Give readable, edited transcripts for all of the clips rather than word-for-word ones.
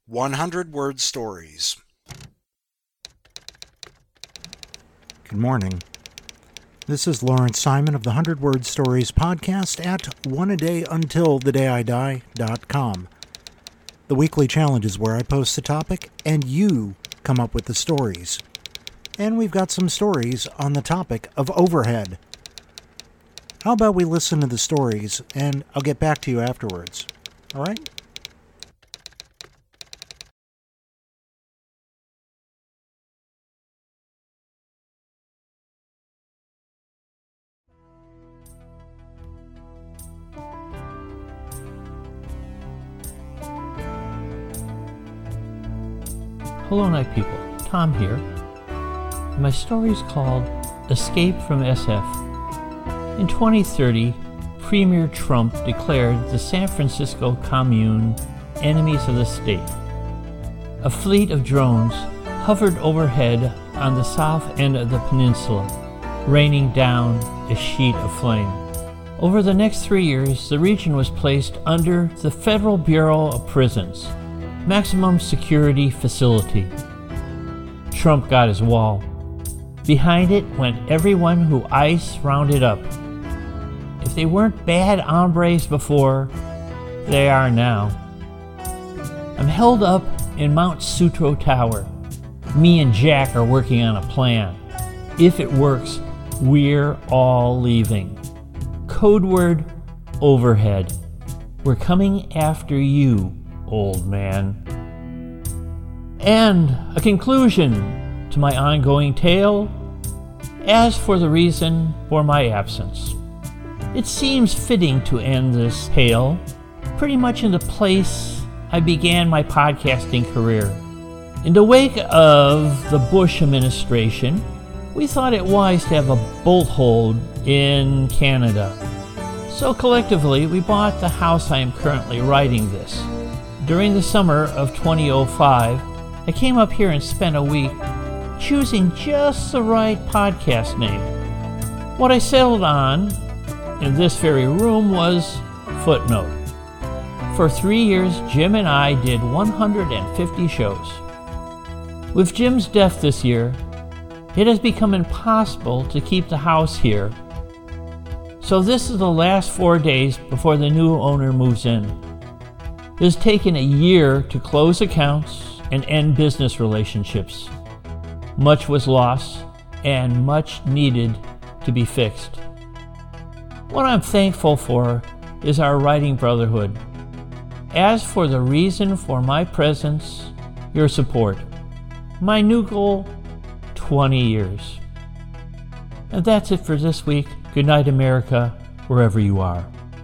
100-word stories. Good morning. This is Lawrence Simon of the 100-Word Stories podcast at oneadayuntilthedayidie.com. The weekly challenge is where I post the topic and you come up with the stories. And we've got some stories on the topic of overhead. How about we listen to the stories and I'll get back to you afterwards. All right? Hello, night people. Tom here. My story is called Escape from SF. In 2030, Premier Trump declared the San Francisco commune enemies of the state. A fleet of drones hovered overhead on the south end of the peninsula, raining down a sheet of flame. Over the next 3 years, the region was placed under the Federal Bureau of Prisons, maximum security facility. Trump got his wall. Behind it went everyone who ICE rounded up. If they weren't bad hombres before, they are now. I'm held up in Mount Sutro Tower. Me and Jack are working on a plan. If it works, we're all leaving. Code word, overhead. We're coming after you, old man. And a conclusion to my ongoing tale. As for the reason for my absence, it seems fitting to end this tale pretty much in the place I began my podcasting career. In the wake of the Bush administration, we thought it wise to have a bolt hold in Canada. So collectively, we bought the house I am currently writing this. During the summer of 2005, I came up here and spent a week choosing just the right podcast name. What I settled on in this very room was Footnote. For 3 years, Jim and I did 150 shows. With Jim's death this year, it has become impossible to keep the house here. So this is the last 4 days before the new owner moves in. It has taken a year to close accounts and end business relationships. Much was lost and much needed to be fixed. What I'm thankful for is our writing brotherhood. As for the reason for my presence, your support. My new goal, 20 years. And that's it for this week. Good night, America, wherever you are.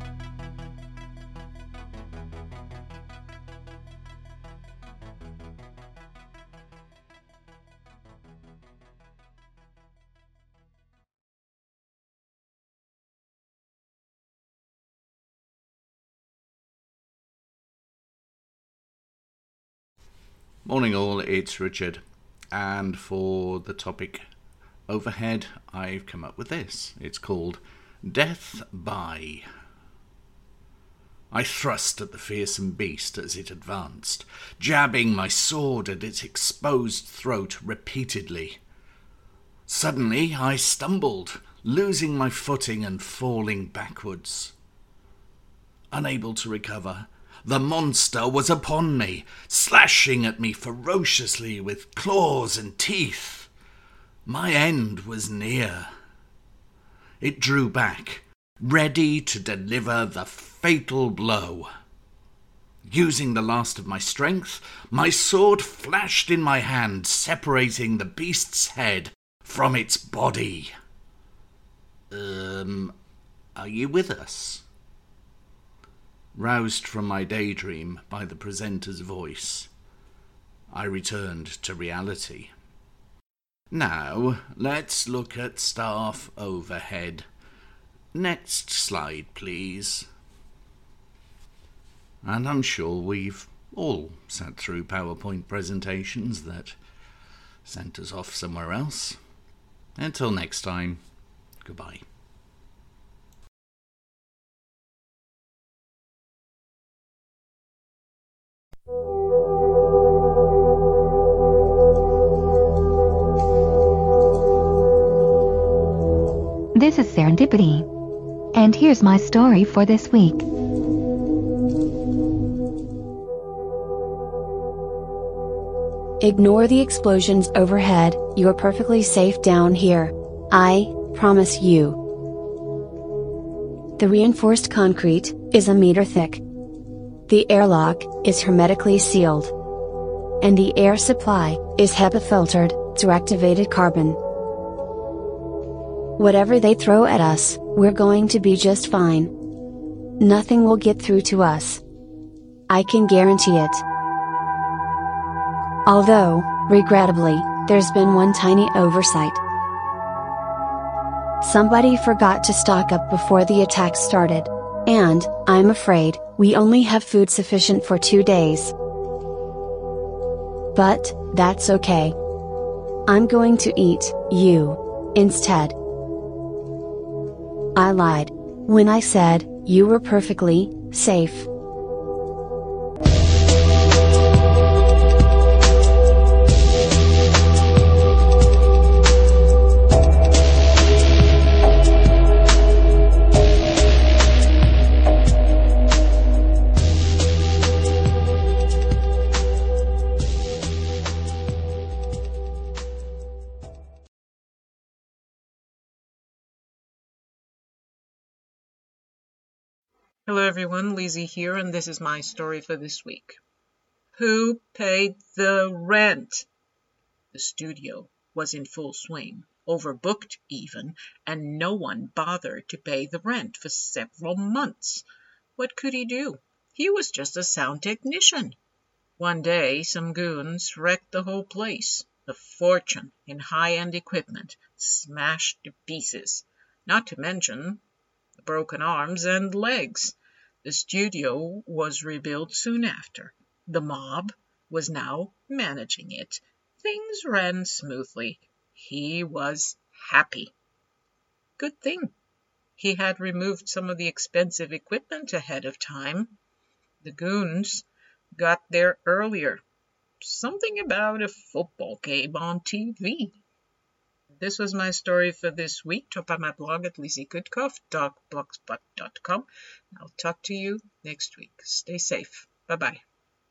Morning all, it's Richard, and for the topic overhead, I've come up with this. It's called Death by. I thrust at the fearsome beast as it advanced, jabbing my sword at its exposed throat repeatedly. Suddenly I stumbled, losing my footing and falling backwards. Unable to recover, the monster was upon me, slashing at me ferociously with claws and teeth. My end was near. It drew back, ready to deliver the fatal blow. Using the last of my strength, my sword flashed in my hand, separating the beast's head from its body. Are you with us? Roused from my daydream by the presenter's voice, I returned to reality. Now, let's look at staff overhead. Next slide, please. And I'm sure we've all sat through PowerPoint presentations that sent us off somewhere else. Until next time, goodbye. this is Serendipity. And here's my story for this week. Ignore the explosions overhead, you're perfectly safe down here. I promise you. The reinforced concrete is a meter thick. The airlock is hermetically sealed. And the air supply is HEPA filtered to activated carbon. Whatever they throw at us, we're going to be just fine. Nothing will get through to us. I can guarantee it. Although, regrettably, there's been one tiny oversight. Somebody forgot to stock up before the attack started. And, I'm afraid, we only have food sufficient for 2 days. But, that's okay. I'm going to eat you instead. I lied when I said you were perfectly safe. Hello everyone, Lizzie here, and this is my story for this week. Who paid the rent? The studio was in full swing, overbooked even, and no one bothered to pay the rent for several months. What could he do? He was just a sound technician. One day, some goons wrecked the whole place. A fortune in high-end equipment smashed to pieces, not to mention the broken arms and legs. The studio was rebuilt soon after. The mob was now managing it. Things ran smoothly. He was happy. Good thing. He had removed some of the expensive equipment ahead of time. The goons got there earlier. Something about a football game on TV. This was my story for this week. Drop by my blog at lizziegoodcoff.blogspot.com. I'll talk to you next week. Stay safe. Bye-bye.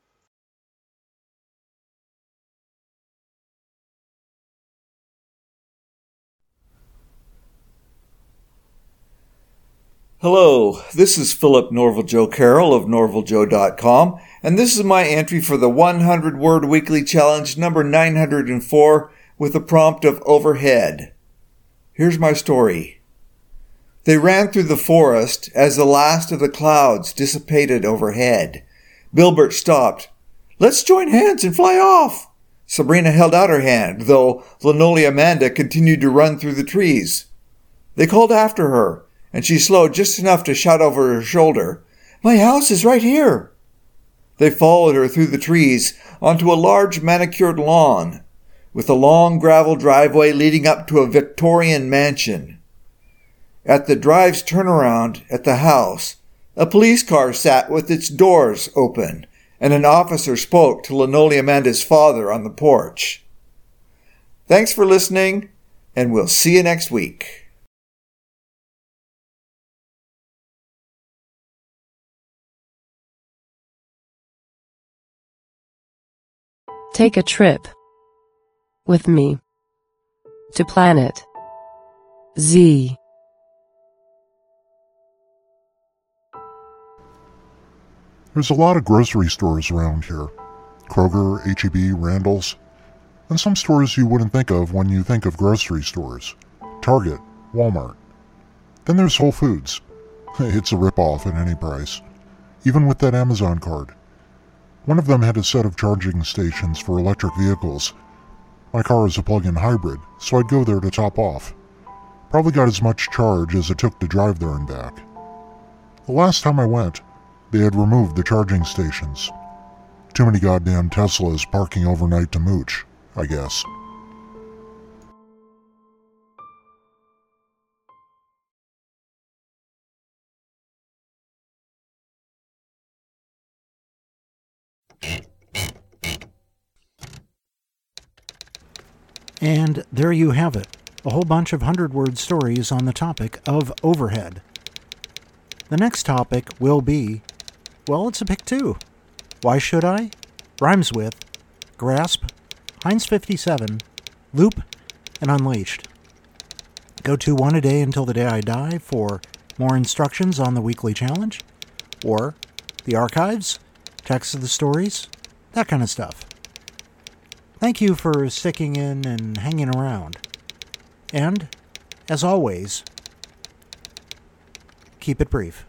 Hello, this is Philip Norval Joe Carroll of norvaljoe.com, and this is my entry for the 100-word weekly challenge number 904 with a prompt of overhead. Here's my story. They ran through the forest as the last of the clouds dissipated overhead. Bilbert stopped. Let's join hands and fly off. Sabrina held out her hand, though Linoleum Amanda continued to run through the trees. They called after her, and she slowed just enough to shout over her shoulder, My house is right here. They followed her through the trees onto a large manicured lawn, with a long gravel driveway leading up to a Victorian mansion. At the drive's turnaround at the house, a police car sat with its doors open, and an officer spoke to Linoleum Amanda's father on the porch. Thanks for listening, and we'll see you next week. Take a trip with me to Planet Z. There's a lot of grocery stores around here. Kroger, H-E-B, Randall's, and some stores you wouldn't think of when you think of grocery stores. Target, Walmart. Then there's Whole Foods. It's a rip-off at any price, even with that Amazon card. One of them had a set of charging stations for electric vehicles. My car is a plug-in hybrid, so I'd go there to top off. Probably got as much charge as it took to drive there and back. The last time I went, they had removed the charging stations. Too many goddamn Teslas parking overnight to mooch, I guess. And there you have it. a whole bunch of 100-word stories on the topic of overhead. The next topic will be, well, it's a pick two. Why should I? Rhymes with Grasp, Heinz 57, Loop, and Unleashed. Go to One a Day Until the Day I Die for more instructions on the weekly challenge, or the archives, text of the stories, that kind of stuff. Thank you for sticking in and hanging around. And, as always, keep it brief.